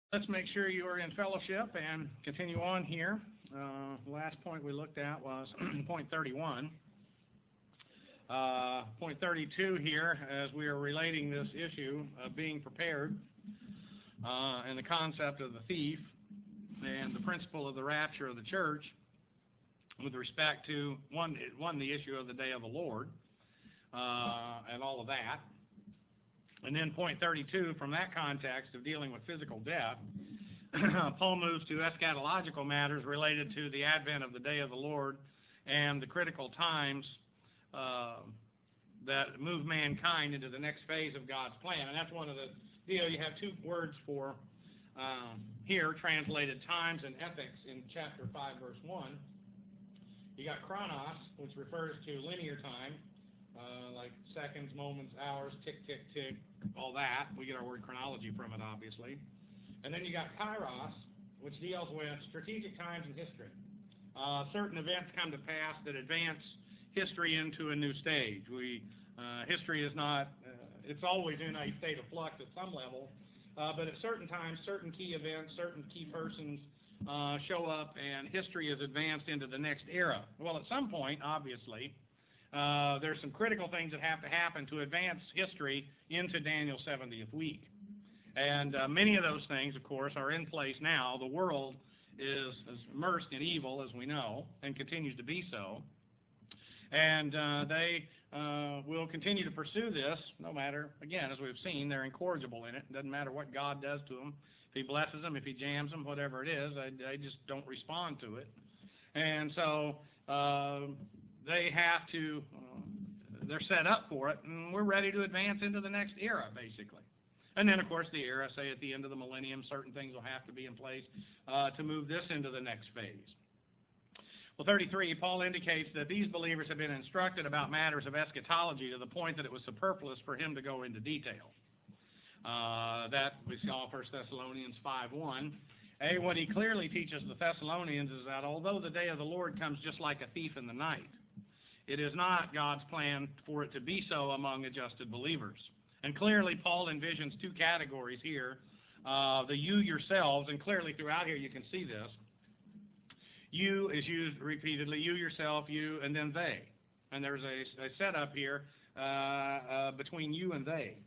Let's make sure you are in fellowship and continue on here. The last point we looked at was point 31. Point 32 here, as we are relating this issue of being prepared and the concept of the thief and the principle of the rapture of the church with respect to, one the issue of the day of the Lord and all of that. And then point 32, from that context of dealing with physical death, Paul moves to eschatological matters related to the advent of the day of the Lord and the critical times that move mankind into the next phase of God's plan. And that's one of the deal. You have two words for here, translated times and ethics in chapter 5, verse 1. You got chronos, which refers to linear time, like seconds, moments, hours, tick, tick, tick, all that. We get our word chronology from it, obviously. And then you got kairos, which deals with strategic times in history. Certain events come to pass that advance history into a new stage. History is not, it's always in a state of flux at some level, but at certain times, certain key events, certain key persons show up, and history is advanced into the next era. Well, at some point, obviously, there's some critical things that have to happen to advance history into Daniel's 70th week. And many of those things, of course, are in place now. The world is immersed in evil, as we know, and continues to be so. And they will continue to pursue this, no matter, again, as we've seen, they're incorrigible in it. It doesn't matter what God does to them. If He blesses them, if He jams them, whatever it is, they just don't respond to it. And so they have to, they're set up for it, and we're ready to advance into the next era, basically. And then, of course, the era, say at the end of the millennium, certain things will have to be in place to move this into the next phase. Well, 33, Paul indicates that these believers have been instructed about matters of eschatology to the point that it was superfluous for him to go into detail. That we saw 1 Thessalonians 5:1. What he clearly teaches the Thessalonians is that although the day of the Lord comes just like a thief in the night, it is not God's plan for it to be so among adjusted believers. And clearly, Paul envisions two categories here. The you yourselves, and clearly throughout here you can see this. You is used repeatedly, you yourself, you, and then they. And there's a setup here between you and they.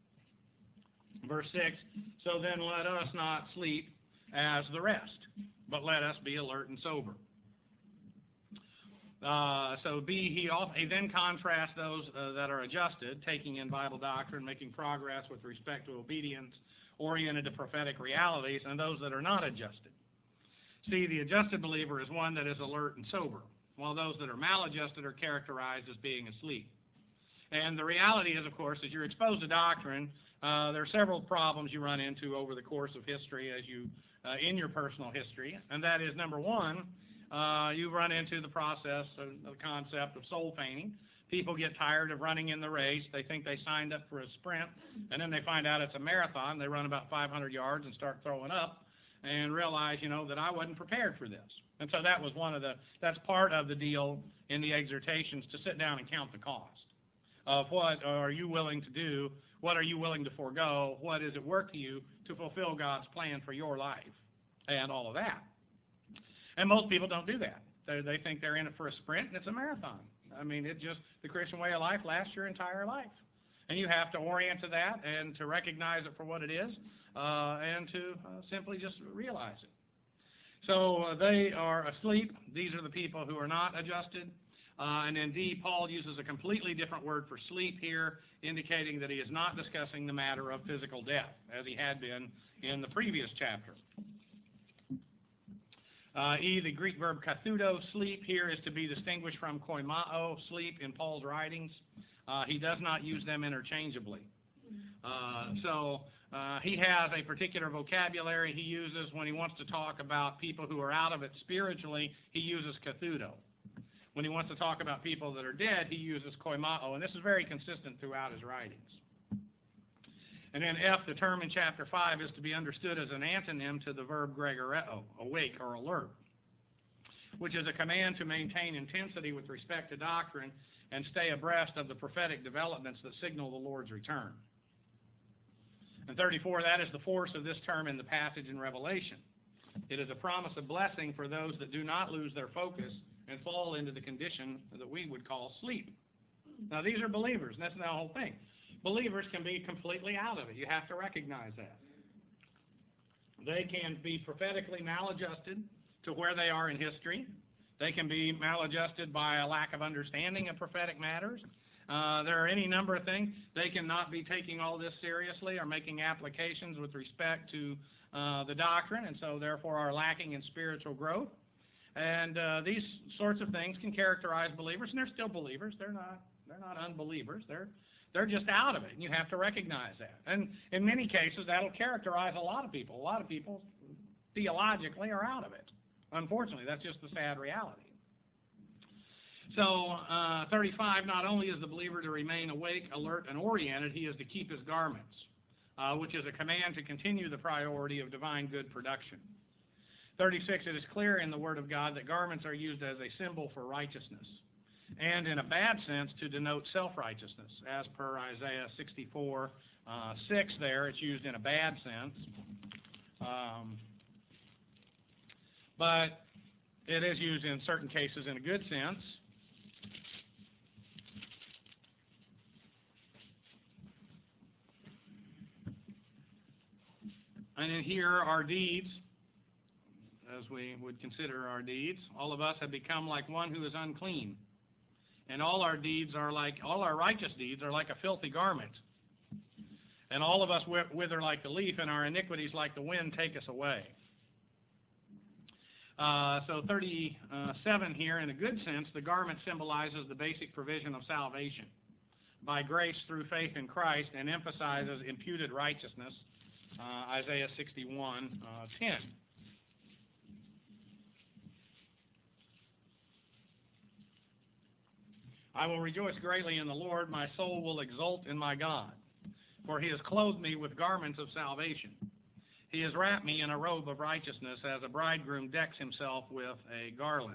Verse 6, so then let us not sleep as the rest, but let us be alert and sober. He then contrasts those that are adjusted, taking in Bible doctrine, making progress with respect to obedience, oriented to prophetic realities, and those that are not adjusted. See, the adjusted believer is one that is alert and sober, while those that are maladjusted are characterized as being asleep. And the reality is, of course, as you're exposed to doctrine, there are several problems you run into over the course of history as you in your personal history, and that is, number one, you run into the process of the concept of soul fainting. People get tired of running in the race. They think they signed up for a sprint, and then they find out it's a marathon. They run about 500 yards and start throwing up and realize, that I wasn't prepared for this. And so that was that's part of the deal in the exhortations, to sit down and count the cost of what are you willing to do, what are you willing to forego, what is it worth to you to fulfill God's plan for your life, and all of that. And most people don't do that. They think they're in it for a sprint, and it's a marathon. I mean, the Christian way of life lasts your entire life. And you have to orient to that and to recognize it for what it is and to simply just realize it. So they are asleep. These are the people who are not adjusted. And indeed, Paul uses a completely different word for sleep here, indicating that he is not discussing the matter of physical death, as he had been in the previous chapter. The Greek verb kathudo, sleep, here is to be distinguished from koimao, sleep, in Paul's writings. He does not use them interchangeably. He has a particular vocabulary he uses when he wants to talk about people who are out of it spiritually. He uses kathudo. When he wants to talk about people that are dead, he uses koimao, and this is very consistent throughout his writings. And then the term in chapter 5 is to be understood as an antonym to the verb gregoreo, awake or alert, which is a command to maintain intensity with respect to doctrine and stay abreast of the prophetic developments that signal the Lord's return. And 34, that is the force of this term in the passage in Revelation. It is a promise of blessing for those that do not lose their focus and fall into the condition that we would call sleep. Now, these are believers, and that's the whole thing. Believers can be completely out of it. You have to recognize that. They can be prophetically maladjusted to where they are in history. They can be maladjusted by a lack of understanding of prophetic matters. There are any number of things. They cannot be taking all this seriously or making applications with respect to the doctrine, and so therefore are lacking in spiritual growth. And these sorts of things can characterize believers, and they're still believers. They're not unbelievers. They're just out of it, and you have to recognize that. And in many cases, that'll characterize a lot of people. A lot of people theologically are out of it. Unfortunately, that's just the sad reality. So 35, not only is the believer to remain awake, alert, and oriented, he is to keep his garments, which is a command to continue the priority of divine good production. 36, it is clear in the Word of God that garments are used as a symbol for righteousness, and in a bad sense to denote self-righteousness. As per Isaiah 64, 6 there, it's used in a bad sense. But it is used in certain cases in a good sense. And in here, our deeds, as we would consider our deeds, all of us have become like one who is unclean. And all our righteous deeds are like a filthy garment. And all of us wither like the leaf, and our iniquities like the wind take us away. So 37 here, in a good sense, the garment symbolizes the basic provision of salvation by grace through faith in Christ and emphasizes imputed righteousness, Isaiah 61, 10. I will rejoice greatly in the Lord. My soul will exult in my God, for he has clothed me with garments of salvation. He has wrapped me in a robe of righteousness, as a bridegroom decks himself with a garland.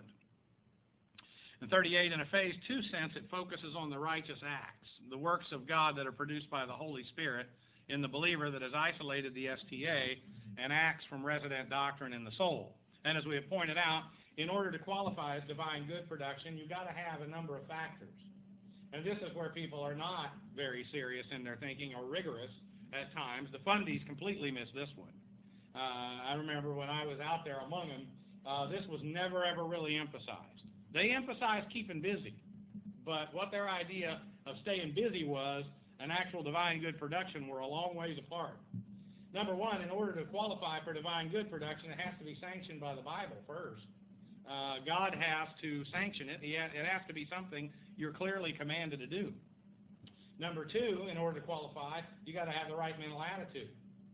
In 38, in a phase 2 sense, it focuses on the righteous acts, the works of God that are produced by the Holy Spirit in the believer that has isolated the STA and acts from resident doctrine in the soul. And as we have pointed out, in order to qualify as divine good production, you've got to have a number of factors. And this is where people are not very serious in their thinking or rigorous at times. The fundies completely miss this one. I remember when I was out there among them, this was never, ever really emphasized. They emphasized keeping busy, but what their idea of staying busy was and actual divine good production were a long ways apart. Number one, in order to qualify for divine good production, it has to be sanctioned by the Bible first. God has to sanction it. It has to be something you're clearly commanded to do. Number two, in order to qualify, you got to have the right mental attitude.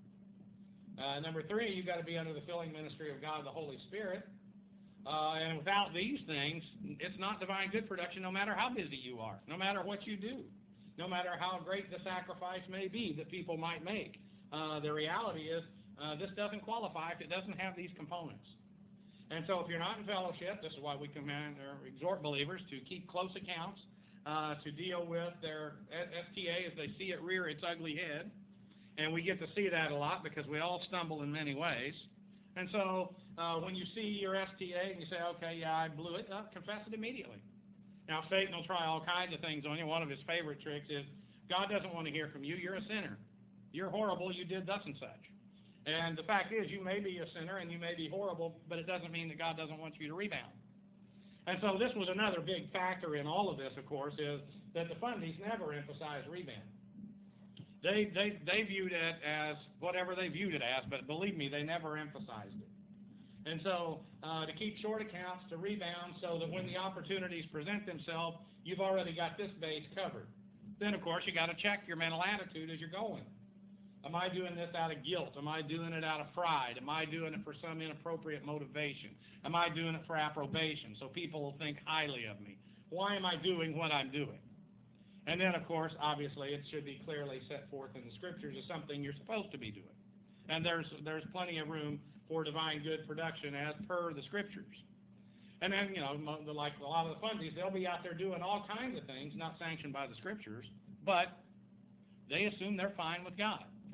Number three, you've got to be under the filling ministry of God, the Holy Spirit. And without these things, it's not divine good production, no matter how busy you are, no matter what you do, no matter how great the sacrifice may be that people might make. The reality is this doesn't qualify if it doesn't have these components. And so if you're not in fellowship, this is why we command or exhort believers to keep close accounts, to deal with their STA as they see it rear its ugly head. And we get to see that a lot because we all stumble in many ways. And so when you see your STA and you say, okay, yeah, I blew it, confess it immediately. Now, Satan will try all kinds of things on you. One of his favorite tricks is, God doesn't want to hear from you. You're a sinner. You're horrible. You did thus and such. And the fact is, you may be a sinner and you may be horrible, but it doesn't mean that God doesn't want you to rebound. And so this was another big factor in all of this, of course, is that the fundies never emphasized rebound. They viewed it as whatever they viewed it as, but believe me, they never emphasized it. And so to keep short accounts, to rebound, so that when the opportunities present themselves, you've already got this base covered. Then, of course, you got to check your mental attitude as you're going. Am I doing this out of guilt? Am I doing it out of pride? Am I doing it for some inappropriate motivation? Am I doing it for approbation so people will think highly of me? Why am I doing what I'm doing? And then, of course, obviously, it should be clearly set forth in the Scriptures as something you're supposed to be doing. And there's plenty of room for divine good production as per the Scriptures. And then, like a lot of the fundies, they'll be out there doing all kinds of things not sanctioned by the Scriptures, but they assume they're fine with God.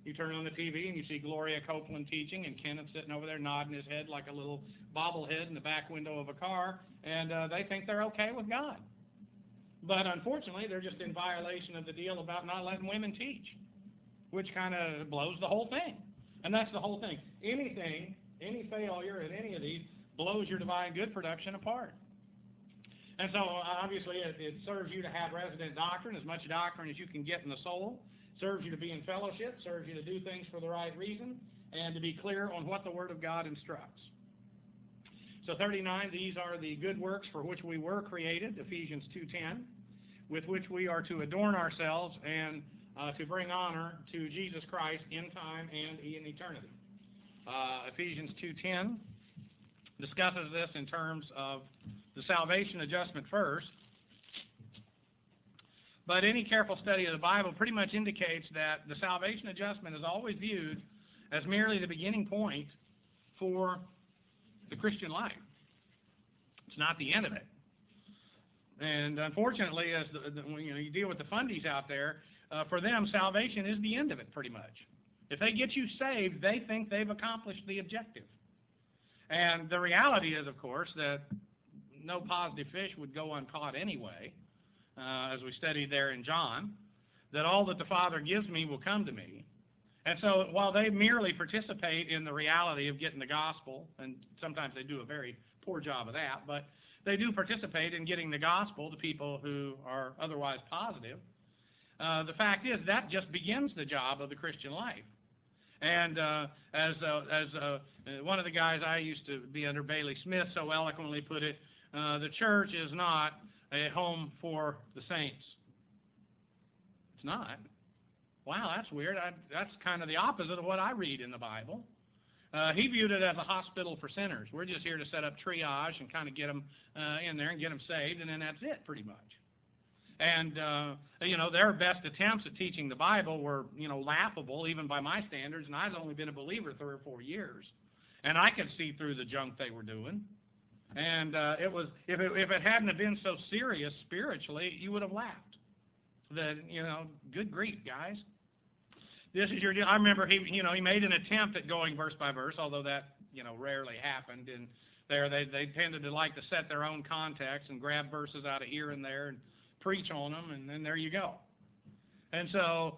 You turn on the TV and you see Gloria Copeland teaching, and Kenneth sitting over there nodding his head like a little bobblehead in the back window of a car, and they think they're okay with God. But unfortunately, they're just in violation of the deal about not letting women teach, which kind of blows the whole thing. And that's the whole thing. Any failure at any of these blows your divine good production apart. And so, obviously, it serves you to have resident doctrine, as much doctrine as you can get in the soul. Serves you to be in fellowship, serves you to do things for the right reason, and to be clear on what the Word of God instructs. So 39, these are the good works for which we were created, Ephesians 2:10, with which we are to adorn ourselves and to bring honor to Jesus Christ in time and in eternity. Ephesians 2:10 discusses this in terms of the salvation adjustment first. But any careful study of the Bible pretty much indicates that the salvation adjustment is always viewed as merely the beginning point for the Christian life. It's not the end of it. And unfortunately, as you deal with the fundies out there, for them, salvation is the end of it pretty much. If they get you saved, they think they've accomplished the objective. And the reality is, of course, that no positive fish would go uncaught anyway, as we studied there in John, that all that the Father gives me will come to me. And so while they merely participate in the reality of getting the gospel, and sometimes they do a very poor job of that, but they do participate in getting the gospel to people who are otherwise positive, the fact is that just begins the job of the Christian life. And as one of the guys I used to be under, Bailey Smith, so eloquently put it, the church is not a home for the saints. It's not. Wow, that's weird. That's kind of the opposite of what I read in the Bible. He viewed it as a hospital for sinners. We're just here to set up triage and kind of get them in there and get them saved, and then that's it pretty much. And, their best attempts at teaching the Bible were, laughable, even by my standards, and I've only been a believer 3 or 4 years. And I could see through the junk they were doing. And it was, if it hadn't have been so serious spiritually, you would have laughed. That, good grief, guys. This is your deal. I remember he made an attempt at going verse by verse, although that, rarely happened. And there they tended to like to set their own context and grab verses out of here and there and preach on them, and then there you go. And so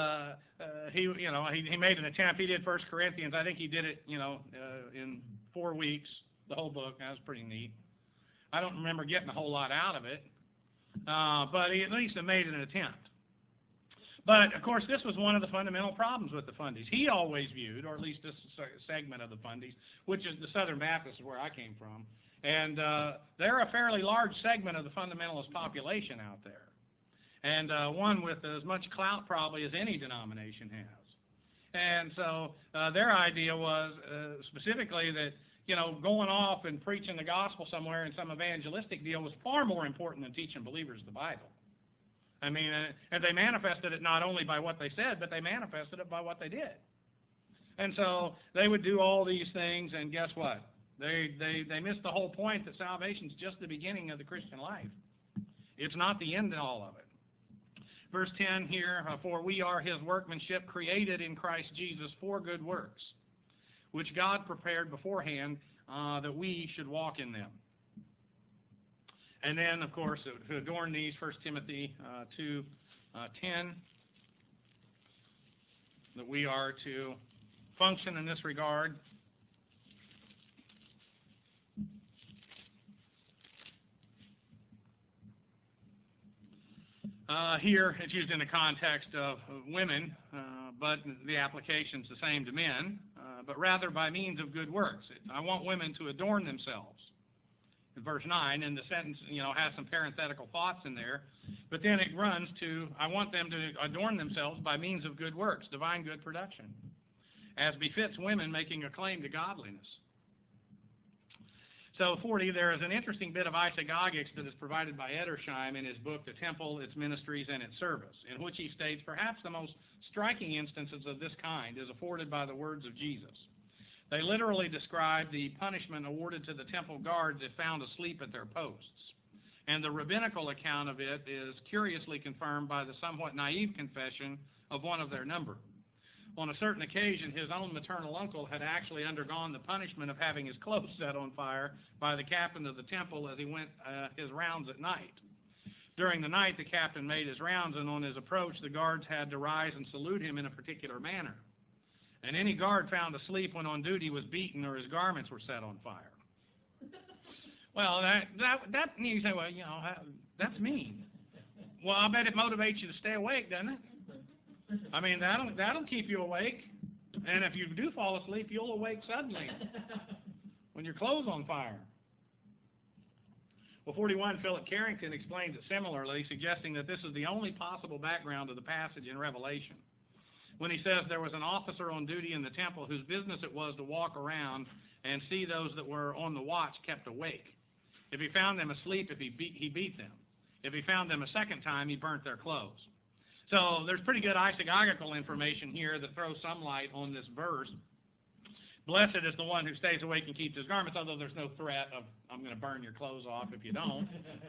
he made an attempt. He did 1 Corinthians. I think he did it, in 4 weeks, the whole book. That was pretty neat. I don't remember getting a whole lot out of it, but he at least made an attempt. But, of course, this was one of the fundamental problems with the fundies. He always viewed, or at least this segment of the fundies, which is the Southern Baptists, where I came from, and they're a fairly large segment of the fundamentalist population out there, and one with as much clout probably as any denomination has. And so their idea was specifically that, going off and preaching the gospel somewhere in some evangelistic deal was far more important than teaching believers the Bible. I mean, and they manifested it not only by what they said, but they manifested it by what they did. And so they would do all these things, and guess what? They missed the whole point that salvation is just the beginning of the Christian life. It's not the end of all of it. Verse 10 here, for we are his workmanship, created in Christ Jesus for good works, which God prepared beforehand that we should walk in them. And then, of course, to adorn these, 1 Timothy 2:10, that we are to function in this regard. Here, it's used in the context of women, but the application is the same to men, but rather by means of good works. I want women to adorn themselves. In verse 9, and the sentence, has some parenthetical thoughts in there, but then it runs to, I want them to adorn themselves by means of good works, divine good production, as befits women making a claim to godliness. So 40, there is an interesting bit of isagogics that is provided by Edersheim in his book, The Temple, Its Ministries, and Its Service, in which he states perhaps the most striking instances of this kind is afforded by the words of Jesus. They literally describe the punishment awarded to the temple guards if found asleep at their posts. And the rabbinical account of it is curiously confirmed by the somewhat naive confession of one of their number. on a certain occasion, his own maternal uncle had actually undergone the punishment of having his clothes set on fire by the captain of the temple as he went his rounds at night. During the night, the captain made his rounds, and on his approach, the guards had to rise and salute him in a particular manner. And any guard found asleep when on duty was beaten or his garments were set on fire. Well, that you say, well, that's mean. Well, I bet it motivates you to stay awake, doesn't it? I mean, that'll keep you awake. And if you do fall asleep, you'll awake suddenly when your clothes on fire. Well, 41, Philip Carrington explains it similarly, suggesting that this is the only possible background of the passage in Revelation. When he says there was an officer on duty in the temple whose business it was to walk around and see those that were on the watch kept awake. If he found them asleep, he beat them. If he found them a second time, he burnt their clothes. So there's pretty good isagogical information here that throws some light on this verse. Blessed is the one who stays awake and keeps his garments, although there's no threat of, I'm going to burn your clothes off if you don't.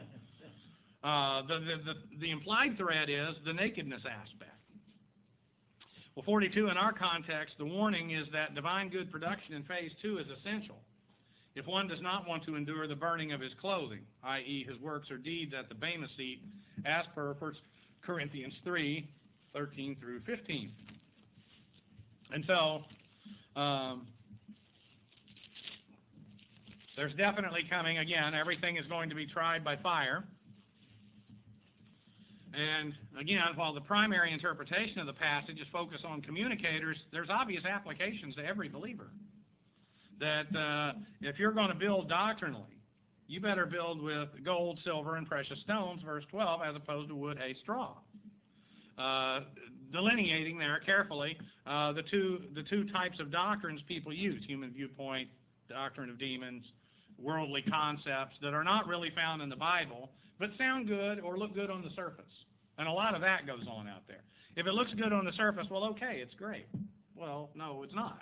The implied threat is the nakedness aspect. Well, 42, in our context, the warning is that divine good production in phase 2 is essential. If one does not want to endure the burning of his clothing, i.e. his works or deeds at the Bema seat, as per 1 Corinthians 3, 13 through 15. And so, there's definitely coming, again, everything is going to be tried by fire. And again, while the primary interpretation of the passage is focused on communicators, there's obvious applications to every believer. That if you're going to build doctrinally, you better build with gold, silver, and precious stones, verse 12, as opposed to wood, hay, straw. Delineating there carefully the two types of doctrines people use: human viewpoint, doctrine of demons, worldly concepts that are not really found in the Bible, but sound good or look good on the surface. And a lot of that goes on out there. If it looks good on the surface, well, okay, it's great. Well, no, it's not.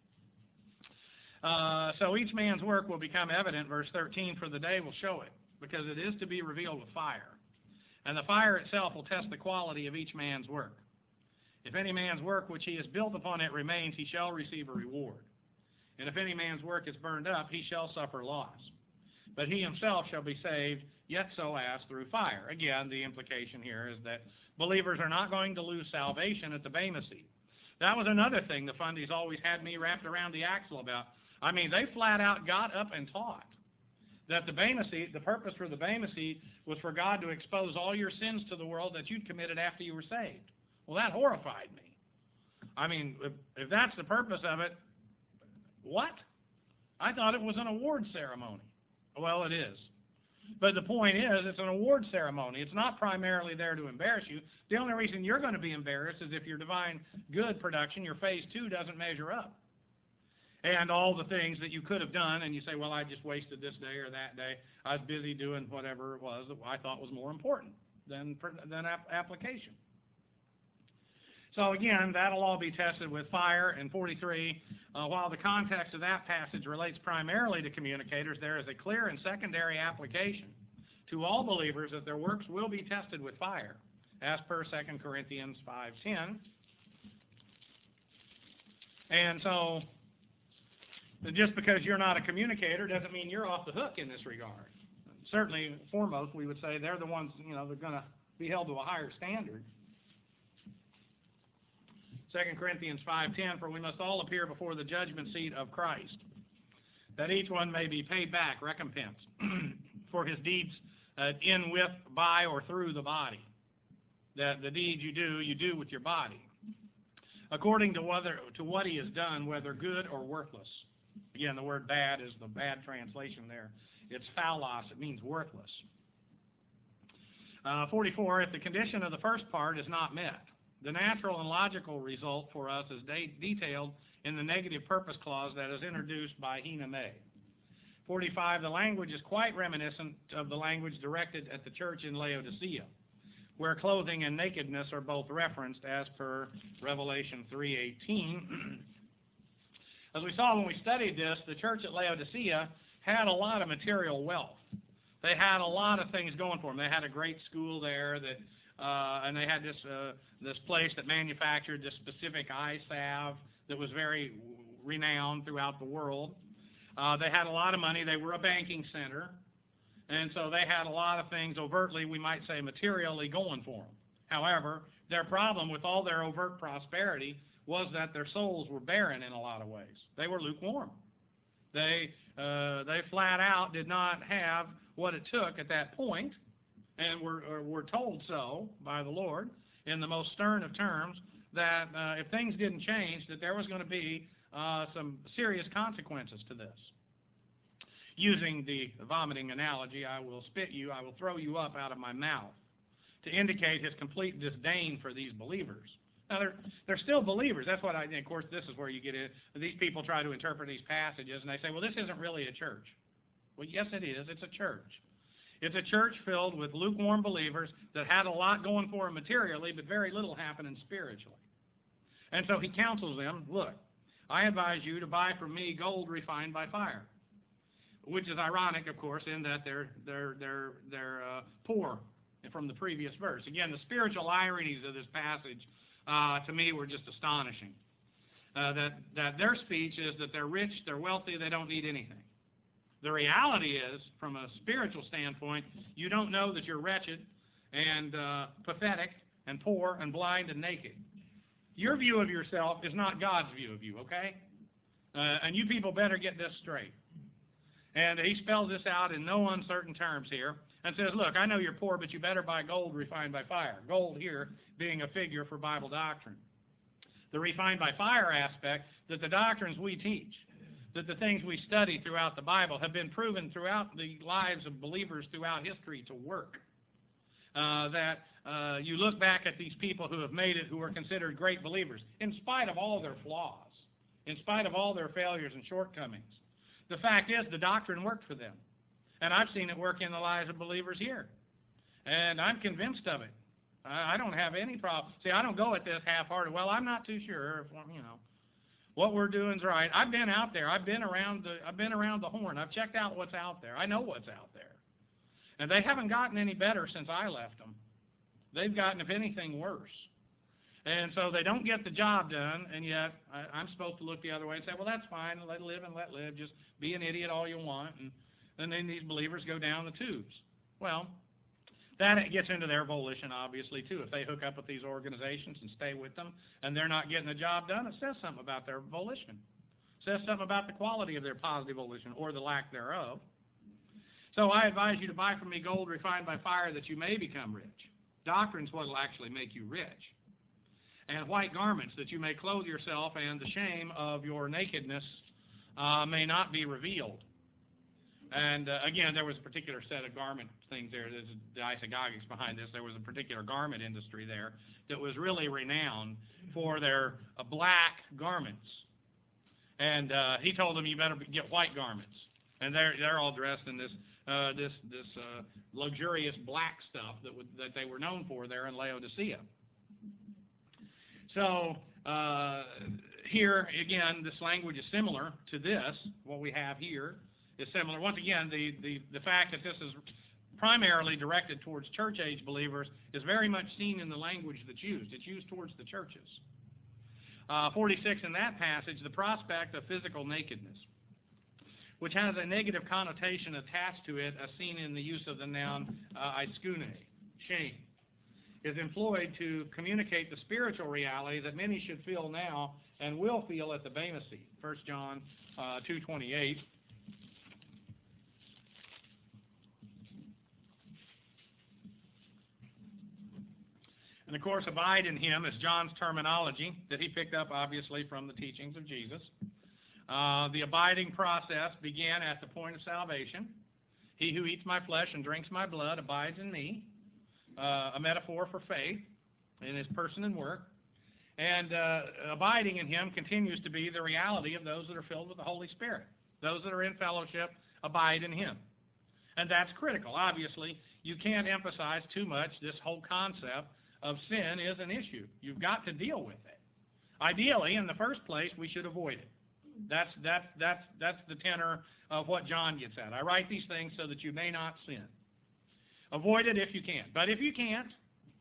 So each man's work will become evident, verse 13, for the day will show it, because it is to be revealed with fire. And the fire itself will test the quality of each man's work. If any man's work which he has built upon it remains, he shall receive a reward. And if any man's work is burned up, he shall suffer loss. But he himself shall be saved, yet so as through fire. Again, the implication here is that believers are not going to lose salvation at the Bema seat. That was another thing the fundies always had me wrapped around the axle about. I mean, they flat out got up and taught that the Bema seat, the purpose for the Bema seat, was for God to expose all your sins to the world that you'd committed after you were saved. Well, that horrified me. I mean, if that's the purpose of it, what? I thought it was an award ceremony. Well, it is. But the point is, it's an award ceremony. It's not primarily there to embarrass you. The only reason you're going to be embarrassed is if your divine good production, your phase 2, doesn't measure up. And all the things that you could have done, and you say, well, I just wasted this day or that day. I was busy doing whatever it was that I thought was more important than application. So again, that'll all be tested with fire. And 43, while the context of that passage relates primarily to communicators, there is a clear and secondary application to all believers that their works will be tested with fire, as per 2 Corinthians 5:10. And so, just because you're not a communicator doesn't mean you're off the hook in this regard. Certainly, foremost, we would say they're the ones, they're going to be held to a higher standard. 2 Corinthians 5:10, for we must all appear before the judgment seat of Christ, that each one may be paid back, recompense, for his deeds in, with, by, or through the body. That the deeds you do with your body, according to what he has done, whether good or worthless. Again, the word bad is the bad translation there. It's phaulos, it means worthless. 44, if the condition of the first part is not met, the natural and logical result for us is detailed in the negative purpose clause that is introduced by Hina May. 45, the language is quite reminiscent of the language directed at the church in Laodicea, where clothing and nakedness are both referenced as per Revelation 3:18. As we saw when we studied this, the church at Laodicea had a lot of material wealth. They had a lot of things going for them. They had a great school there that and they had this place that manufactured this specific eye salve that was very renowned throughout the world. They had a lot of money. They were a banking center. And so they had a lot of things overtly, we might say materially, going for them. However, their problem with all their overt prosperity was that their souls were barren in a lot of ways. They were lukewarm. They flat out did not have what it took at that point, and were told so by the Lord in the most stern of terms, that if things didn't change, that there was going to be some serious consequences to this. Using the vomiting analogy, I will spit you, I will throw you up out of my mouth, to indicate his complete disdain for these believers. Now, they're still believers. That's what of course, this is where you get in. These people try to interpret these passages, and they say, well, this isn't really a church. Well, yes, it is. It's a church. It's a church filled with lukewarm believers that had a lot going for them materially, but very little happening spiritually. And so he counsels them, look, I advise you to buy from me gold refined by fire. Which is ironic, of course, in that they're poor from the previous verse. Again, the spiritual ironies of this passage, to me, were just astonishing. That their speech is that they're rich, they're wealthy, they don't need anything. The reality is, from a spiritual standpoint, you don't know that you're wretched and pathetic and poor and blind and naked. Your view of yourself is not God's view of you, okay? And you people better get this straight. And he spells this out in no uncertain terms here and says, look, I know you're poor, but you better buy gold refined by fire. Gold here being a figure for Bible doctrine. The refined by fire aspect, that the doctrines we teach, that the things we study throughout the Bible have been proven throughout the lives of believers throughout history to work. You look back at these people who have made it, who are considered great believers, in spite of all their flaws, in spite of all their failures and shortcomings. The fact is, the doctrine worked for them. And I've seen it work in the lives of believers here. And I'm convinced of it. I don't have any problem. See, I don't go at this half-hearted. Well, I'm not too sure if, what we're doing is right. I've been out there. I've been around the horn. I've checked out what's out there. I know what's out there. And they haven't gotten any better since I left them. They've gotten, if anything, worse. And so they don't get the job done, and yet I'm supposed to look the other way and say, well, that's fine, let live and let live, just be an idiot all you want, and then these believers go down the tubes. Well, that gets into their volition, obviously, too. If they hook up with these organizations and stay with them, and they're not getting the job done, it says something about their volition. It says something about the quality of their positive volition, or the lack thereof. So I advise you to buy from me gold refined by fire that you may become rich. Doctrine's what will actually make you rich. And white garments, that you may clothe yourself, and the shame of your nakedness may not be revealed. And again, there was a particular set of garment things there. There's the isagogics behind this. There was a particular garment industry there that was really renowned for their black garments. And he told them, you better get white garments. And they're all dressed in this luxurious black stuff that they were known for there in Laodicea. So here, again, this language is similar to this. What we have here is similar. Once again, the fact that this is primarily directed towards church-age believers is very much seen in the language that's used. It's used towards the churches. 46 in that passage, the prospect of physical nakedness, which has a negative connotation attached to it, as seen in the use of the noun aiskune, shame, is employed to communicate the spiritual reality that many should feel now and will feel at the Bema seat. 1 John 2:28. And of course, abide in him is John's terminology that he picked up, obviously, from the teachings of Jesus. The abiding process began at the point of salvation. He who eats my flesh and drinks my blood abides in me. A metaphor for faith in his person and work. And abiding in him continues to be the reality of those that are filled with the Holy Spirit. Those that are in fellowship abide in him. And that's critical. Obviously, you can't emphasize too much this whole concept of sin is an issue. You've got to deal with it. Ideally, in the first place, we should avoid it. That's the tenor of what John gets at. I write these things so that you may not sin. Avoid it if you can. But if you can't,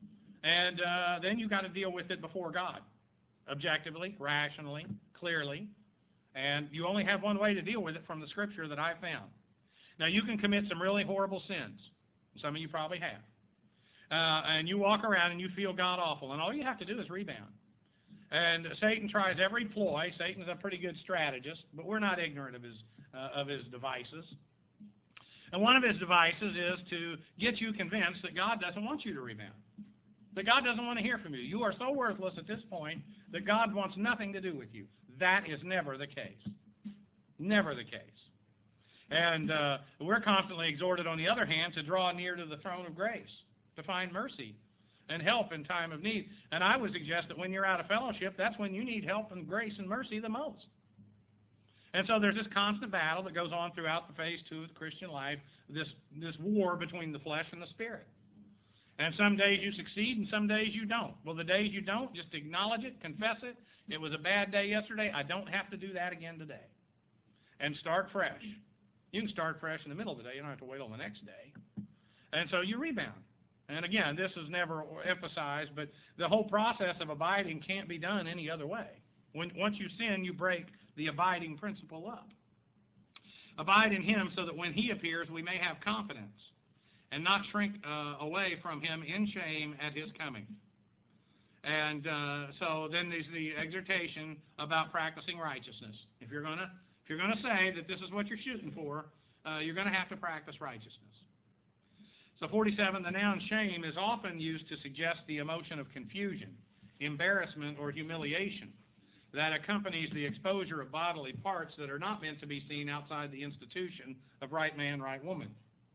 And then you've got to deal with it before God, objectively, rationally, clearly. And you only have one way to deal with it from the Scripture that I've found. Now, you can commit some really horrible sins. Some of you probably have. And you walk around and you feel God-awful, and all you have to do is rebound. And Satan tries every ploy. Satan's a pretty good strategist, but we're not ignorant of his devices. And one of his devices is to get you convinced that God doesn't want you to rebound, that God doesn't want to hear from you. You are so worthless at this point that God wants nothing to do with you. That is never the case. Never the case. And we're constantly exhorted, on the other hand, to draw near to the throne of grace, to find mercy and help in time of need. And I would suggest that when you're out of fellowship, that's when you need help and grace and mercy the most. And so there's this constant battle that goes on throughout the phase 2 of the Christian life, this war between the flesh and the spirit. And some days you succeed and some days you don't. Well, the days you don't, just acknowledge it, confess it. It was a bad day yesterday. I don't have to do that again today. And start fresh. You can start fresh in the middle of the day. You don't have to wait till the next day. And so you rebound. And again, this is never emphasized, but the whole process of abiding can't be done any other way. Once you sin, you break the abiding principle up. Abide in Him so that when He appears, we may have confidence and not shrink away from Him in shame at His coming. And so then there's the exhortation about practicing righteousness. If you're going to say that this is what you're shooting for, you're going to have to practice righteousness. So 47, the noun shame is often used to suggest the emotion of confusion, embarrassment, or humiliation that accompanies the exposure of bodily parts that are not meant to be seen outside the institution of right man, right woman.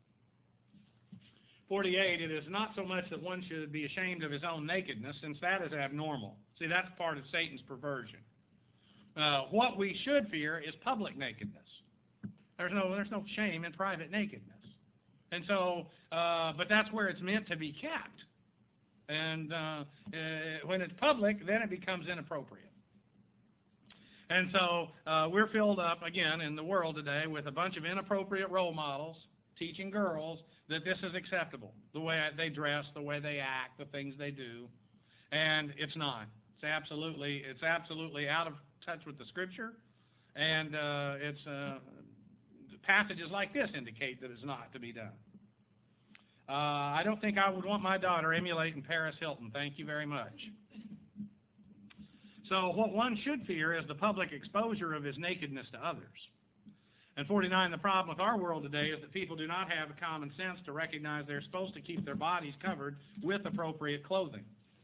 48, it is not so much that one should be ashamed of his own nakedness, since that is abnormal. See, that's part of Satan's perversion. What we should fear is public nakedness. There's no shame in private nakedness. And so, but that's where it's meant to be kept. And when it's public, then it becomes inappropriate. And so we're filled up, again, in the world today with a bunch of inappropriate role models teaching girls that this is acceptable, the way they dress, the way they act, the things they do. And it's not. It's absolutely out of touch with the Scripture. And passages like this indicate that it's not to be done. I don't think I would want my daughter emulating Paris Hilton. Thank you very much. So what one should fear is the public exposure of his nakedness to others. And 49, the problem with our world today is that people do not have the common sense to recognize they're supposed to keep their bodies covered with appropriate clothing.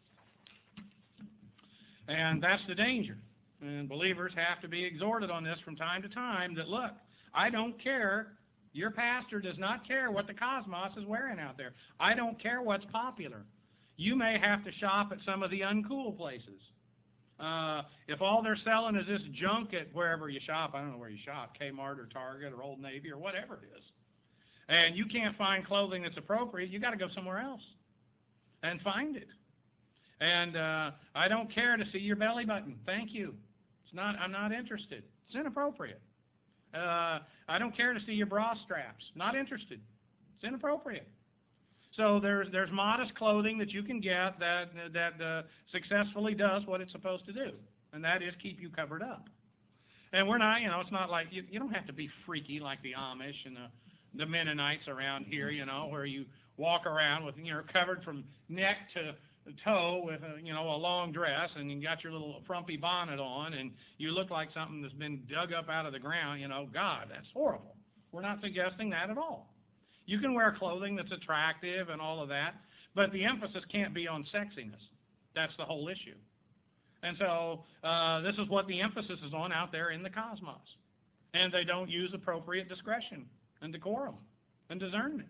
And that's the danger. And believers have to be exhorted on this from time to time that, look, I don't care. Your pastor does not care what the cosmos is wearing out there. I don't care what's popular. You may have to shop at some of the uncool places. If all they're selling is this junk at wherever you shop, I don't know where you shop, Kmart or Target or Old Navy or whatever it is, and you can't find clothing that's appropriate, you got to go somewhere else and find it. And I don't care to see your belly button. Thank you. I'm not interested. It's inappropriate. I don't care to see your bra straps. Not interested. It's inappropriate. So there's modest clothing that you can get that successfully does what it's supposed to do, and that is keep you covered up. And we're not, it's not like, you don't have to be freaky like the Amish and the Mennonites around here, where you walk around with, covered from neck to toe with a long dress, and you got your little frumpy bonnet on, and you look like something that's been dug up out of the ground. God, that's horrible. We're not suggesting that at all. You can wear clothing that's attractive and all of that, but the emphasis can't be on sexiness. That's the whole issue. And so this is what the emphasis is on out there in the cosmos. And they don't use appropriate discretion and decorum and discernment.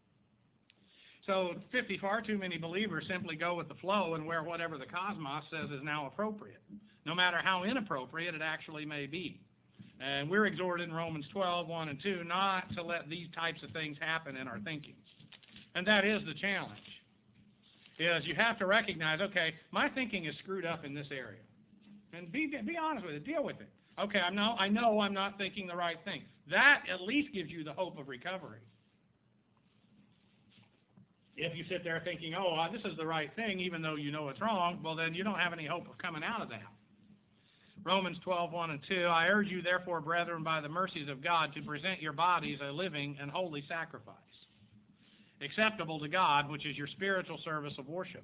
So 50, far too many believers simply go with the flow and wear whatever the cosmos says is now appropriate, no matter how inappropriate it actually may be. And we're exhorted in Romans 12, 1 and 2, not to let these types of things happen in our thinking. And that is the challenge, is you have to recognize, okay, my thinking is screwed up in this area. And be honest with it, deal with it. Okay, I know I'm not thinking the right thing. That at least gives you the hope of recovery. If you sit there thinking, oh, this is the right thing, even though you know it's wrong, well, then you don't have any hope of coming out of that. Romans 12:1 and 2, I urge you, therefore, brethren, by the mercies of God, to present your bodies a living and holy sacrifice, acceptable to God, which is your spiritual service of worship.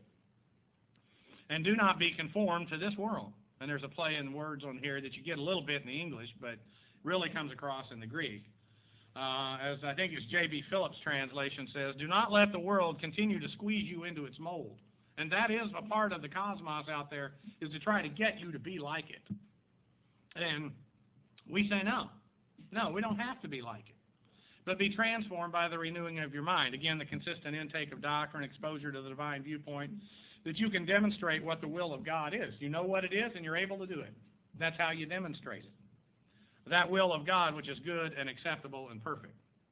And do not be conformed to this world. And there's a play in words on here that you get a little bit in the English, but really comes across in the Greek. As I think it's J.B. Phillips' translation says, do not let the world continue to squeeze you into its mold. And that is a part of the cosmos out there, is to try to get you to be like it. And we say no. No, we don't have to be like it. But be transformed by the renewing of your mind. Again, the consistent intake of doctrine, exposure to the divine viewpoint, that you can demonstrate what the will of God is. You know what it is, and you're able to do it. That's how you demonstrate it. That will of God, which is good and acceptable and perfect.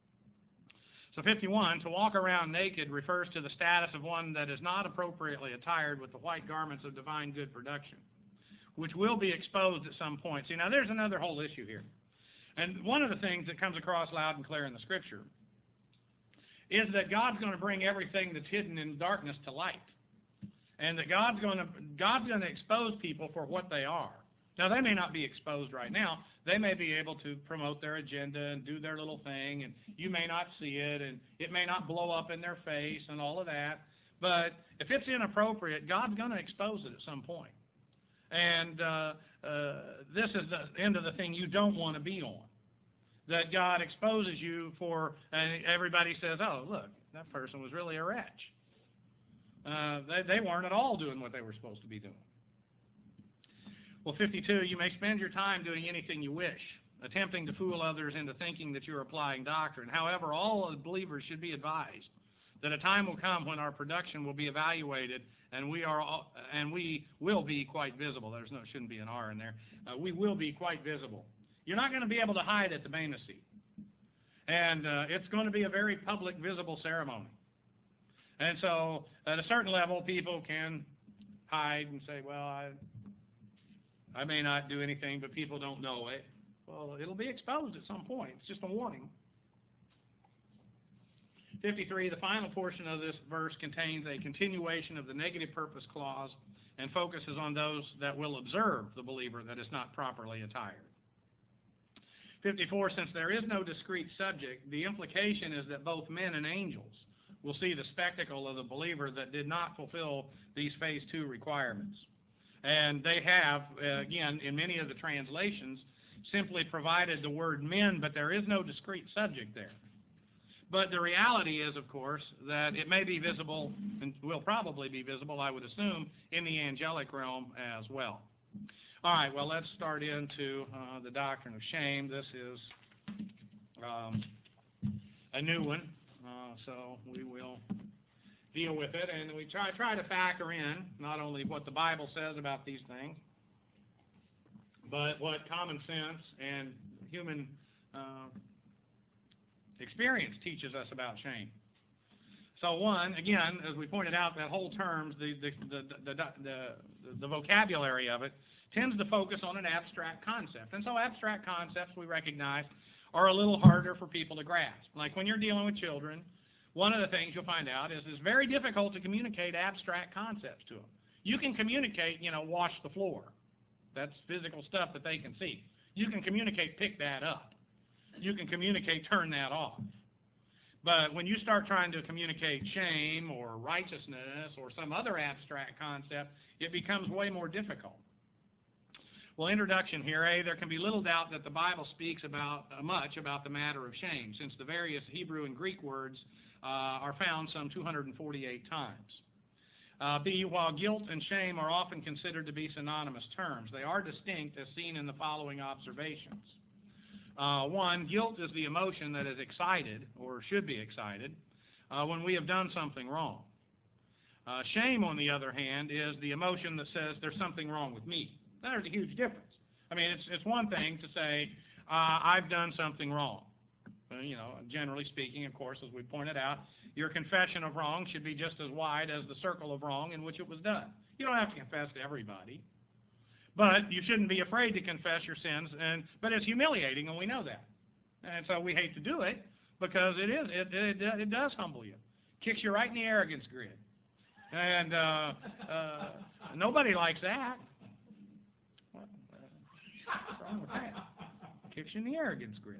So 51, to walk around naked refers to the status of one that is not appropriately attired with the white garments of divine good production, which will be exposed at some point. See, now there's another whole issue here. And one of the things that comes across loud and clear in the Scripture is that God's going to bring everything that's hidden in darkness to light. And that God's going to expose people for what they are. Now, they may not be exposed right now. They may be able to promote their agenda and do their little thing, and you may not see it, and it may not blow up in their face and all of that. But if it's inappropriate, God's going to expose it at some point. And this is the end of the thing you don't want to be on. That God exposes you for, and everybody says, oh, look, that person was really a wretch. They weren't at all doing what they were supposed to be doing. Well, 52, you may spend your time doing anything you wish, attempting to fool others into thinking that you're applying doctrine. However, all of the believers should be advised that a time will come when our production will be evaluated, and we will be quite visible. Shouldn't be an R in there. We will be quite visible. You're not going to be able to hide at the Bema seat. And it's going to be a very public, visible ceremony. And so, at a certain level, people can hide and say, well, I may not do anything, but people don't know it. Well, it'll be exposed at some point. It's just a warning. 53, the final portion of this verse contains a continuation of the negative purpose clause and focuses on those that will observe the believer that is not properly attired. 54, since there is no discrete subject, the implication is that both men and angels will see the spectacle of the believer that did not fulfill these phase 2 requirements. And they have, again, in many of the translations, simply provided the word men, but there is no discrete subject there. But the reality is, of course, that it may be visible, and will probably be visible, I would assume, in the angelic realm as well. All right, well, let's start into the doctrine of shame. This is a new one, so we will deal with it, and we try to factor in not only what the Bible says about these things, but what common sense and human experience teaches us about shame. So one, again, as we pointed out, that whole term, the vocabulary of it, tends to focus on an abstract concept. And so abstract concepts, we recognize, are a little harder for people to grasp. Like when you're dealing with children, one of the things you'll find out is it's very difficult to communicate abstract concepts to them. You can communicate, wash the floor. That's physical stuff that they can see. You can communicate, pick that up. You can communicate, turn that off. But when you start trying to communicate shame or righteousness or some other abstract concept, it becomes way more difficult. Well, introduction here, there can be little doubt that the Bible speaks much about the matter of shame, since the various Hebrew and Greek words are found some 248 times. B, while guilt and shame are often considered to be synonymous terms, they are distinct as seen in the following observations. One, guilt is the emotion that is excited, or should be excited, when we have done something wrong. Shame, on the other hand, is the emotion that says there's something wrong with me. There's a huge difference. I mean, it's one thing to say, I've done something wrong. Generally speaking, of course, as we pointed out, your confession of wrong should be just as wide as the circle of wrong in which it was done. You don't have to confess to everybody. But you shouldn't be afraid to confess your sins, but it's humiliating, and we know that. And so we hate to do it because it does humble you. Kicks you right in the arrogance grid. And nobody likes that. What's wrong with that? Kicks you in the arrogance grid.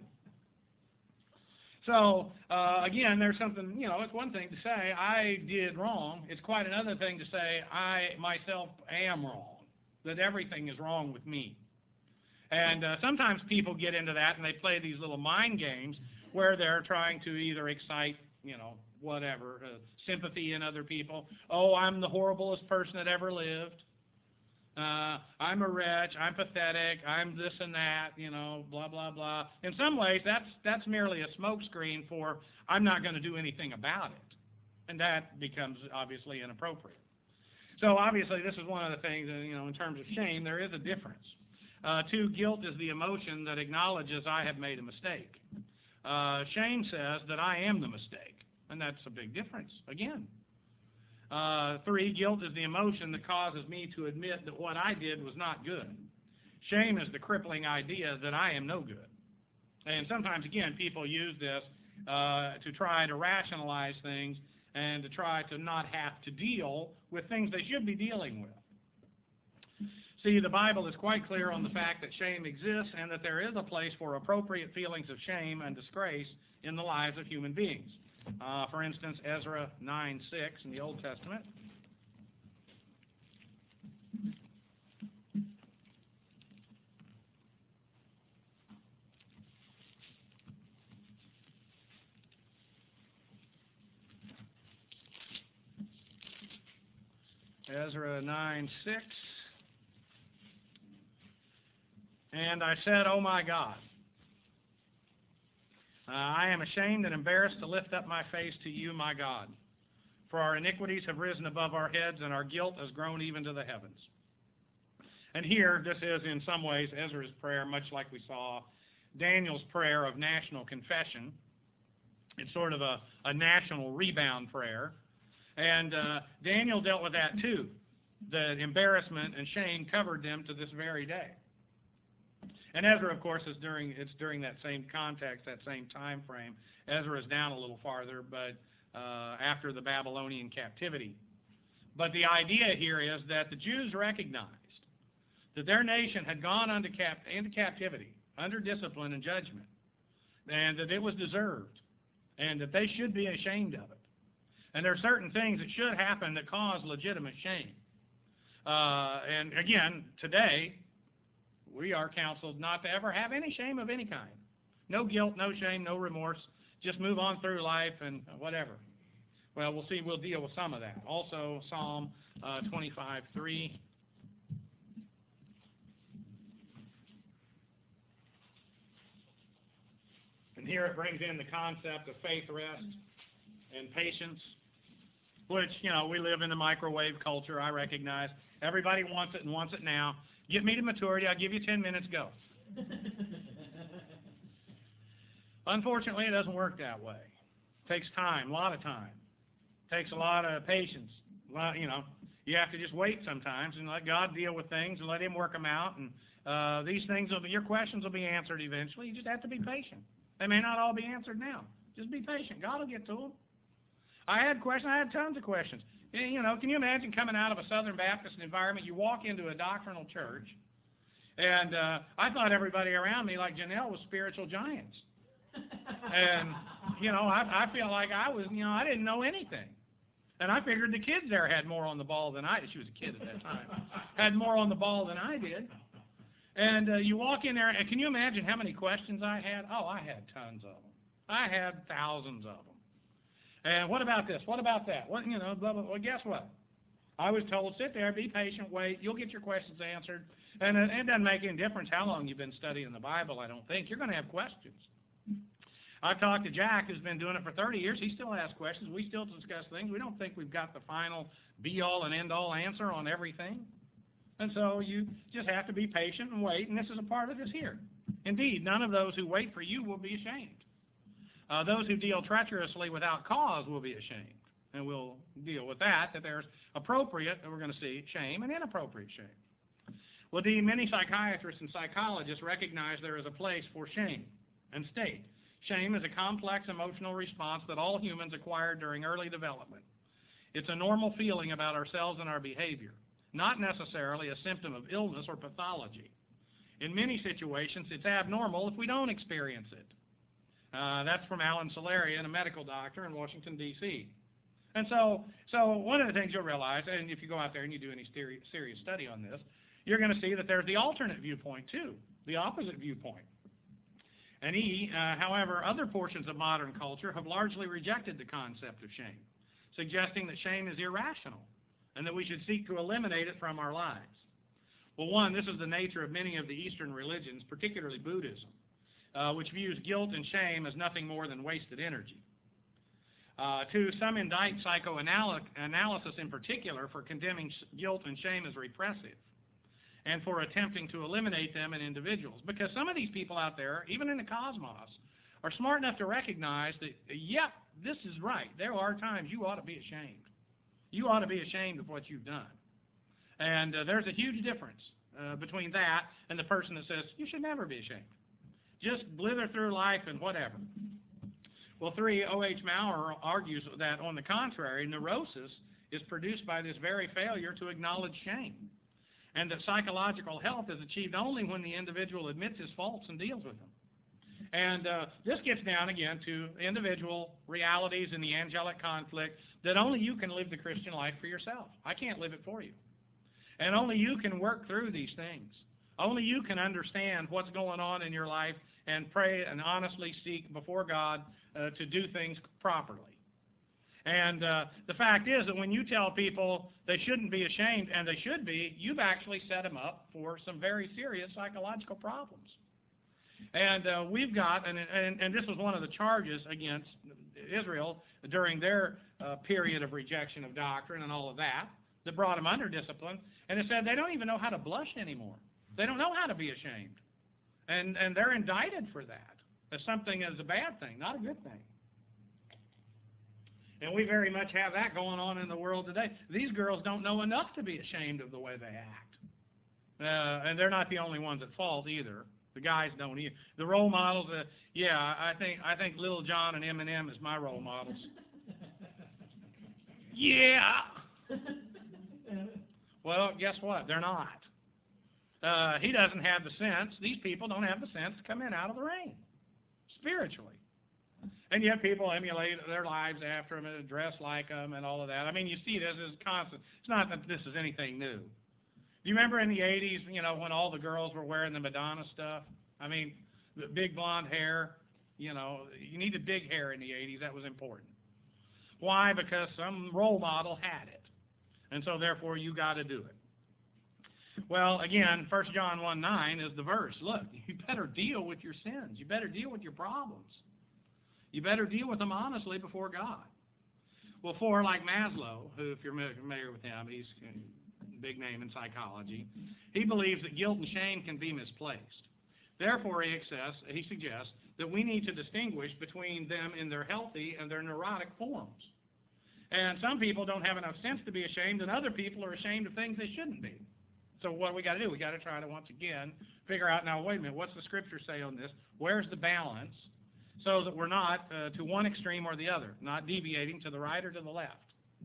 So, again, there's something, it's one thing to say, I did wrong. It's quite another thing to say, I myself am wrong, that everything is wrong with me. And sometimes people get into that and they play these little mind games where they're trying to either excite, whatever, sympathy in other people. Oh, I'm the horriblest person that ever lived. I'm a wretch, I'm pathetic, I'm this and that, blah, blah, blah. In some ways, that's merely a smokescreen for I'm not going to do anything about it. And that becomes obviously inappropriate. So obviously, this is one of the things, in terms of shame, there is a difference. 2, guilt is the emotion that acknowledges I have made a mistake. Shame says that I am the mistake. And that's a big difference, again. 3, guilt is the emotion that causes me to admit that what I did was not good. Shame is the crippling idea that I am no good. And sometimes, again, people use this to try to rationalize things and to try to not have to deal with things they should be dealing with. See, the Bible is quite clear on the fact that shame exists and that there is a place for appropriate feelings of shame and disgrace in the lives of human beings. For instance, Ezra 9:6 in the Old Testament. Ezra 9:6. And I said, "Oh my God, I am ashamed and embarrassed to lift up my face to you, my God. For our iniquities have risen above our heads, and our guilt has grown even to the heavens." And here, this is in some ways Ezra's prayer, much like we saw Daniel's prayer of national confession. It's sort of a national rebound prayer. And Daniel dealt with that too. The embarrassment and shame covered them to this very day. And Ezra, of course, is during that same context, that same time frame. Ezra is down a little farther, but after the Babylonian captivity. But the idea here is that the Jews recognized that their nation had gone into captivity, under discipline and judgment, and that it was deserved, and that they should be ashamed of it. And there are certain things that should happen that cause legitimate shame. And again, today, we are counseled not to ever have any shame of any kind. No guilt, no shame, no remorse. Just move on through life and whatever. Well, we'll see. We'll deal with some of that. Also, Psalm 25:3. And here it brings in the concept of faith rest and patience, which, we live in a microwave culture, I recognize. Everybody wants it and wants it now. Get me to maturity, I'll give you 10 minutes, go. Unfortunately, it doesn't work that way. It takes time, a lot of time. It takes a lot of patience. You have to just wait sometimes and let God deal with things and let Him work them out. And these things, your questions will be answered eventually. You just have to be patient. They may not all be answered now. Just be patient. God will get to them. I had questions. I had tons of questions. Can you imagine coming out of a Southern Baptist environment? You walk into a doctrinal church, and I thought everybody around me, like Janelle, was spiritual giants. And, I feel like I was, I didn't know anything. And I figured the kids there had more on the ball than I did. She was a kid at that time. Had more on the ball than I did. And you walk in there, and can you imagine how many questions I had? Oh, I had tons of them. I had thousands of them. And what about this? What about that? What, blah, blah, blah. Well, guess what? I was told, sit there, be patient, wait. You'll get your questions answered. And it doesn't make any difference how long you've been studying the Bible, I don't think. You're going to have questions. I've talked to Jack, who's been doing it for 30 years. He still asks questions. We still discuss things. We don't think we've got the final be-all and end-all answer on everything. And so you just have to be patient and wait, and this is a part of this here. Indeed, none of those who wait for you will be ashamed. Those who deal treacherously without cause will be ashamed. And we'll deal with that there's appropriate, and we're going to see, shame and inappropriate shame. Well, many psychiatrists and psychologists recognize there is a place for shame and state Shame is a complex emotional response that all humans acquire during early development. It's a normal feeling about ourselves and our behavior, not necessarily a symptom of illness or pathology. In many situations, it's abnormal if we don't experience it. That's from Alan Salarian, a medical doctor in Washington, D.C. And so one of the things you'll realize, and if you go out there and you do any serious study on this, you're going to see that there's the alternate viewpoint too, the opposite viewpoint. And however, other portions of modern culture have largely rejected the concept of shame, suggesting that shame is irrational and that we should seek to eliminate it from our lives. Well, one, this is the nature of many of the Eastern religions, particularly Buddhism, which views guilt and shame as nothing more than wasted energy. Two, some indict psychoanalysis in particular for condemning guilt and shame as repressive and for attempting to eliminate them in individuals. Because some of these people out there, even in the cosmos, are smart enough to recognize that, yep, this is right. There are times you ought to be ashamed. You ought to be ashamed of what you've done. And there's a huge difference between that and the person that says, you should never be ashamed. Just blither through life and whatever. Well, three, O.H. Maurer argues that, on the contrary, neurosis is produced by this very failure to acknowledge shame, and that psychological health is achieved only when the individual admits his faults and deals with them. And this gets down again to individual realities in the angelic conflict that only you can live the Christian life for yourself. I can't live it for you. And only you can work through these things. Only you can understand what's going on in your life and pray and honestly seek before God to do things properly. And the fact is that when you tell people they shouldn't be ashamed, and they should be, you've actually set them up for some very serious psychological problems. And we've got, and this was one of the charges against Israel during their period of rejection of doctrine and all of that brought them under discipline, and it said they don't even know how to blush anymore. They don't know how to be ashamed. And they're indicted for that as something as a bad thing, not a good thing. And we very much have that going on in the world today. These girls don't know enough to be ashamed of the way they act. And they're not the only ones at fault either. The guys don't either. The role models, I think Little John and Eminem is my role models. Yeah! Well, guess what? They're not. He doesn't have the sense. These people don't have the sense to come in out of the rain, spiritually. And yet people emulate their lives after them and dress like them and all of that. I mean, you see this is constant. It's not that this is anything new. Do you remember in the 80s, when all the girls were wearing the Madonna stuff? I mean, the big blonde hair, you needed big hair in the 80s. That was important. Why? Because some role model had it. And so, therefore, you got to do it. Well, again, 1 John 1:9 is the verse. Look, you better deal with your sins. You better deal with your problems. You better deal with them honestly before God. Well, like Maslow, who, if you're familiar with him, he's a big name in psychology, he believes that guilt and shame can be misplaced. Therefore, he suggests that we need to distinguish between them in their healthy and their neurotic forms. And some people don't have enough sense to be ashamed, and other people are ashamed of things they shouldn't be. So what do we got to do? We got to try to, once again, figure out, now, wait a minute, what's the Scripture say on this? Where's the balance so that we're not to one extreme or the other, not deviating to the right or to the left?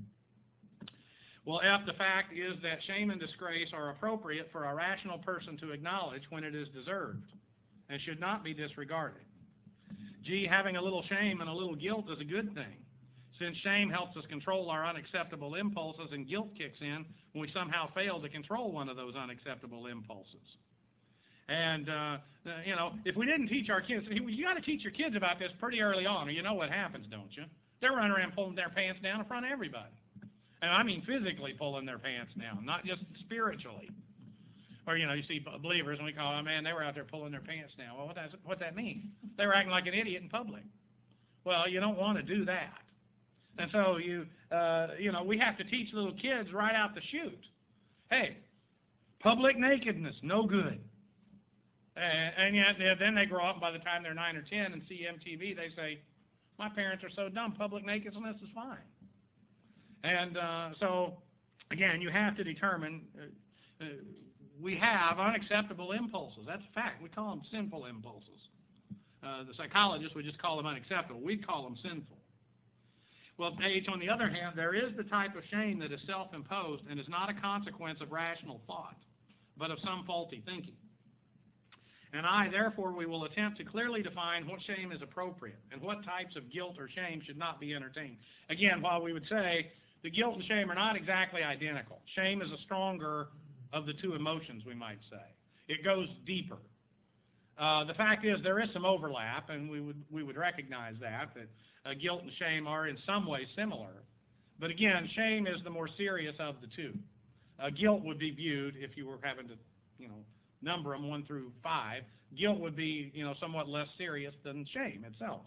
Well, F, the fact is that shame and disgrace are appropriate for a rational person to acknowledge when it is deserved and should not be disregarded. G, having a little shame and a little guilt is a good thing, since shame helps us control our unacceptable impulses and guilt kicks in when we somehow fail to control one of those unacceptable impulses. And, if we didn't teach our kids, you got to teach your kids about this pretty early on, or you know what happens, don't you? They're running around pulling their pants down in front of everybody. And I mean physically pulling their pants down, not just spiritually. Or, you see believers, and we call them, man, they were out there pulling their pants down. Well, what's that mean? They were acting like an idiot in public. Well, you don't want to do that. And so we have to teach little kids right out the chute. Hey, public nakedness, no good. And yet then they grow up, and by the time they're 9 or 10 and see MTV, they say, my parents are so dumb, public nakedness is fine. And so, again, you have to determine, we have unacceptable impulses. That's a fact. We call them sinful impulses. The psychologists would just call them unacceptable. We'd call them sinful. Well, H, on the other hand, there is the type of shame that is self-imposed and is not a consequence of rational thought, but of some faulty thinking. And therefore, we will attempt to clearly define what shame is appropriate and what types of guilt or shame should not be entertained. Again, while we would say the guilt and shame are not exactly identical, shame is a stronger of the two emotions, we might say. It goes deeper. The fact is there is some overlap, and we would recognize that guilt and shame are in some ways similar. But again, shame is the more serious of the two. Guilt would be viewed, if you were having to, number them 1 through 5, guilt would be, somewhat less serious than shame itself.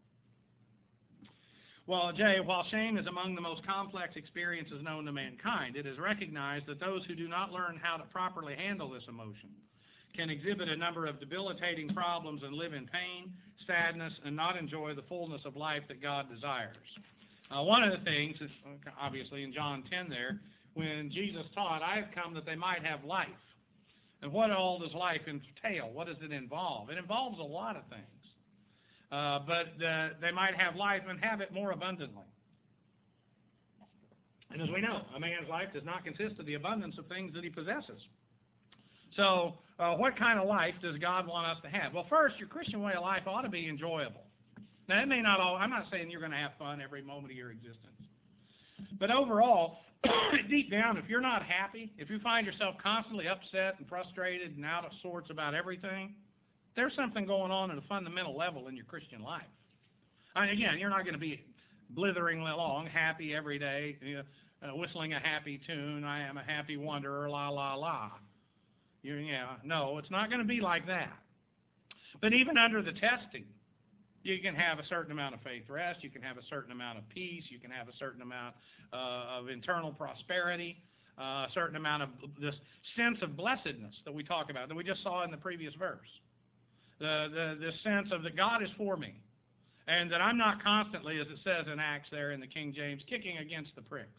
Well, J, while shame is among the most complex experiences known to mankind, it is recognized that those who do not learn how to properly handle this emotion can exhibit a number of debilitating problems and live in pain, sadness, and not enjoy the fullness of life that God desires. One of the things, obviously in John 10 there, when Jesus taught, I have come that they might have life. And what all does life entail? What does it involve? It involves a lot of things. But they might have life and have it more abundantly. And as we know, a man's life does not consist of the abundance of things that he possesses. So what kind of life does God want us to have? Well, first, your Christian way of life ought to be enjoyable. Now, it may not all, I'm not saying you're going to have fun every moment of your existence. But overall, deep down, if you're not happy, if you find yourself constantly upset and frustrated and out of sorts about everything, there's something going on at a fundamental level in your Christian life. Again, you're not going to be blithering along, happy every day, whistling a happy tune, I am a happy wanderer, la, la, la. No, it's not going to be like that. But even under the testing, you can have a certain amount of faith rest, you can have a certain amount of peace, you can have a certain amount of internal prosperity, a certain amount of this sense of blessedness that we talk about, that we just saw in the previous verse. This sense of that God is for me, and that I'm not constantly, as it says in Acts there in the King James, kicking against the pricks,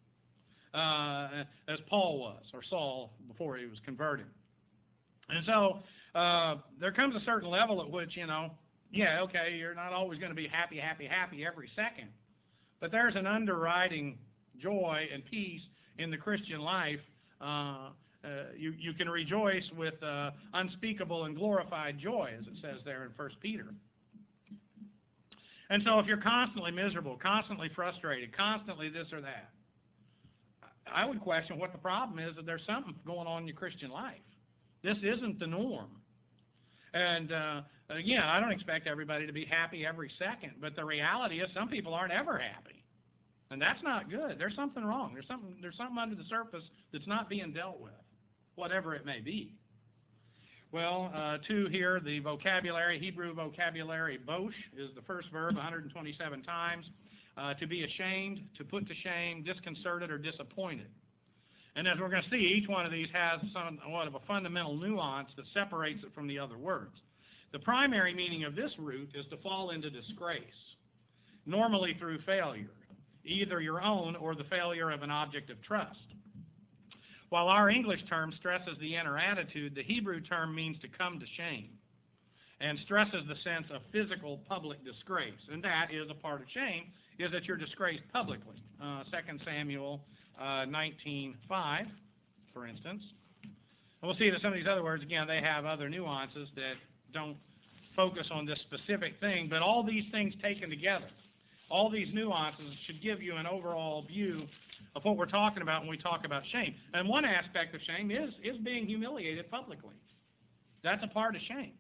as Paul was, or Saul, before he was converted. And so there comes a certain level at which, okay, you're not always going to be happy, happy, happy every second. But there's an underwriting joy and peace in the Christian life. You can rejoice with unspeakable and glorified joy, as it says there in 1 Peter. And so if you're constantly miserable, constantly frustrated, constantly this or that, I would question what the problem is, that there's something going on in your Christian life. This isn't the norm. And again, I don't expect everybody to be happy every second, but the reality is some people aren't ever happy. And that's not good. There's something wrong. There's something under the surface that's not being dealt with, whatever it may be. Well, 2 here, the vocabulary, Hebrew vocabulary, bosh, is the first verb 127 times. To be ashamed, to put to shame, disconcerted, or disappointed. And as we're going to see, each one of these has somewhat of a fundamental nuance that separates it from the other words. The primary meaning of this root is to fall into disgrace, normally through failure, either your own or the failure of an object of trust. While our English term stresses the inner attitude, the Hebrew term means to come to shame and stresses the sense of physical public disgrace. And that is a part of shame, is that you're disgraced publicly. 2 Samuel 19:5, for instance. And we'll see that some of these other words, again, they have other nuances that don't focus on this specific thing, but all these things taken together, all these nuances should give you an overall view of what we're talking about when we talk about shame. And one aspect of shame is being humiliated publicly. That's a part of shame.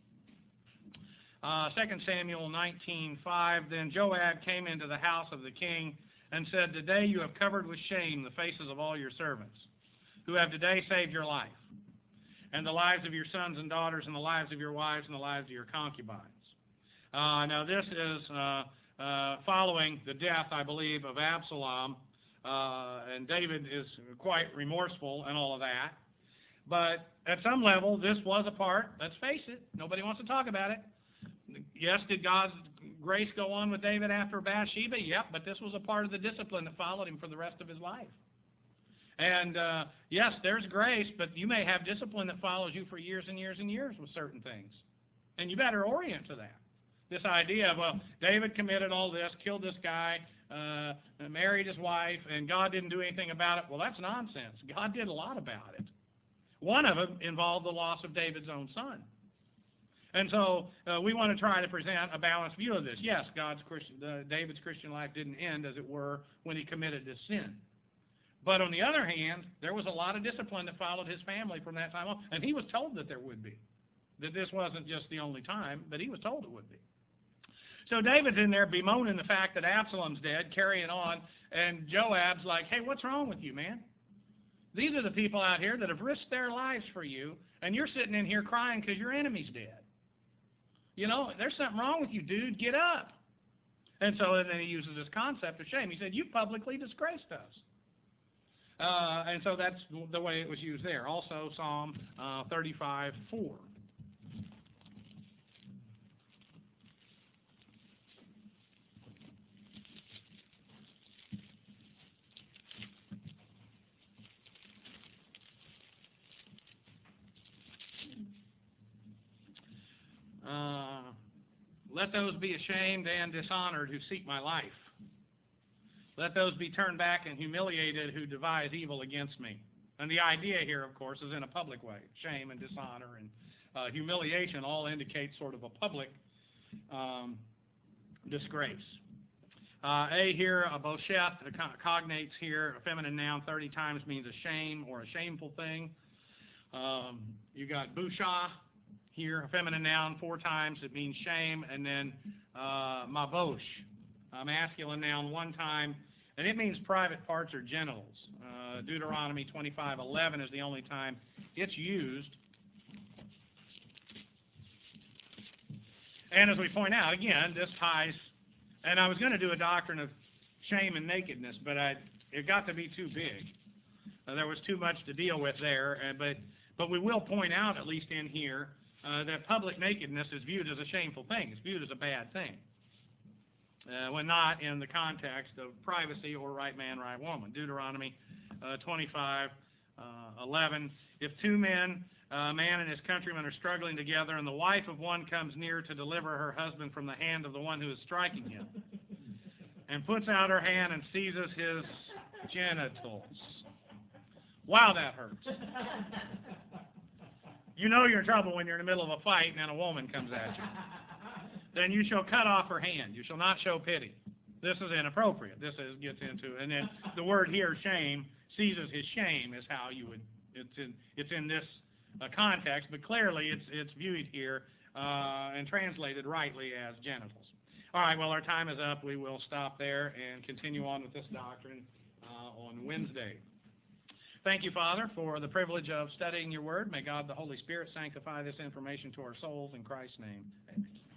2 Samuel 19:5, then Joab came into the house of the king and said, today you have covered with shame the faces of all your servants, who have today saved your life, and the lives of your sons and daughters, and the lives of your wives, and the lives of your concubines. Now this is following the death, I believe, of Absalom, and David is quite remorseful and all of that. But at some level, this was a part, let's face it, nobody wants to talk about it. Yes, did God's grace go on with David after Bathsheba? Yep, but this was a part of the discipline that followed him for the rest of his life. And yes, there's grace, but you may have discipline that follows you for years and years and years with certain things. And you better orient to that. This idea of, well, David committed all this, killed this guy, married his wife, and God didn't do anything about it. Well, that's nonsense. God did a lot about it. One of them involved the loss of David's own son. And so we want to try to present a balanced view of this. Yes, David's Christian life didn't end, as it were, when he committed this sin. But on the other hand, there was a lot of discipline that followed his family from that time on. And he was told that there would be. That this wasn't just the only time, but he was told it would be. So David's in there bemoaning the fact that Absalom's dead, carrying on, and Joab's like, hey, what's wrong with you, man? These are the people out here that have risked their lives for you, and you're sitting in here crying because your enemy's dead. You know, there's something wrong with you, dude. Get up. And so then he uses this concept of shame. He said, you publicly disgraced us. And so that's the way it was used there. Also, Psalm 35:4. Let those be ashamed and dishonored who seek my life. Let those be turned back and humiliated who devise evil against me. And the idea here, of course, is in a public way. Shame and dishonor and humiliation all indicate sort of a public disgrace. A here, a bosheth, cognates here, a feminine noun 30 times means a shame or a shameful thing. You got busha here, a feminine noun 4 times, it means shame, and then mabosh, a masculine noun 1 time, and it means private parts or genitals. Deuteronomy 25:11 is the only time it's used. And as we point out, again, this ties, and I was going to do a doctrine of shame and nakedness, but it got to be too big. There was too much to deal with there, but we will point out, at least in here, that public nakedness is viewed as a shameful thing. It's viewed as a bad thing, when not in the context of privacy or right man, right woman. Deuteronomy 25:11. If 2 men, a man and his countryman, are struggling together, and the wife of one comes near to deliver her husband from the hand of the one who is striking him, and puts out her hand and seizes his genitals. Wow, that hurts. You know you're in trouble when you're in the middle of a fight and a woman comes at you. Then you shall cut off her hand. You shall not show pity. This is inappropriate. This gets into, and then the word here, shame, seizes his shame is how you would. It's in this context, but clearly it's viewed here and translated rightly as genitals. All right. Well, our time is up. We will stop there and continue on with this doctrine on Wednesday. Thank you, Father, for the privilege of studying your word. May God, the Holy Spirit, sanctify this information to our souls. In Christ's name, amen.